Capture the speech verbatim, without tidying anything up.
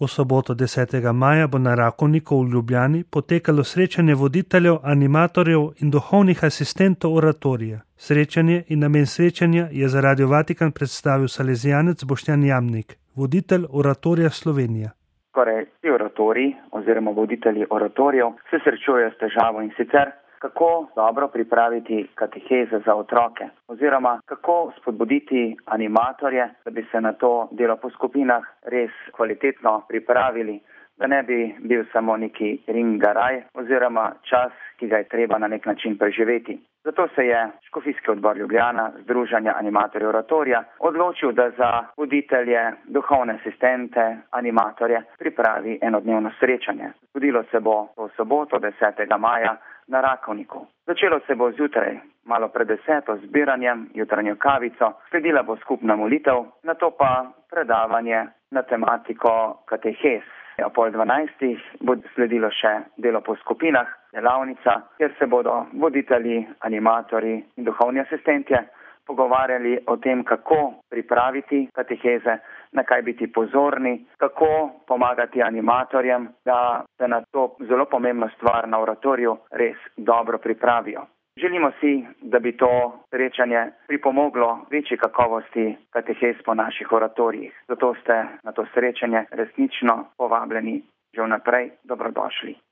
V soboto desetega maja bo na Rakovniku v Ljubljani potekalo srečanje voditeljev, animatorjev in duhovnih asistentov oratorija. Srečanje in namen srečanja je za Radio Vatikan predstavil salezijanec Boštjan Jamnik, voditelj oratorija Slovenija. Skoraj vsi oratoriji oziroma voditelji oratorijev se srečujejo s težavo in sicer, kako dobro pripraviti kateheze za otroke oziroma kako spodbuditi animatorje, da bi se na to delo po skupinah res kvalitetno pripravili, da ne bi bil samo neki ringaraj oziroma čas, ki ga je treba na nek način preživeti. Zato se je Škofijski odbor Ljubljana, Združenja animatorjev oratorija, odločil, da za voditelje, duhovne asistente, animatorje pripravi enodnevno srečanje. Zgodilo se bo v soboto desetega maja na Rakovniku. Začelo se bo zjutraj, malo pred deseto, zbiranjem, jutranjo kavico, sledila bo skupna molitev, nato pa predavanje na tematiko katehez. O pol dvanajstih bo sledilo še delo po skupinah, delavnica, kjer se bodo voditelji, animatorji in duhovni asistentje pogovarjali o tem, kako pripraviti kateheze, na kaj biti pozorni, kako pomagati animatorjem, da se na to zelo pomembno stvar na oratoriju res dobro pripravijo. Želimo si, da bi to srečanje pripomoglo večji kakovosti katehez po naših oratorijih. Zato ste na to srečanje resnično povabljeni že vnaprej dobrodošli.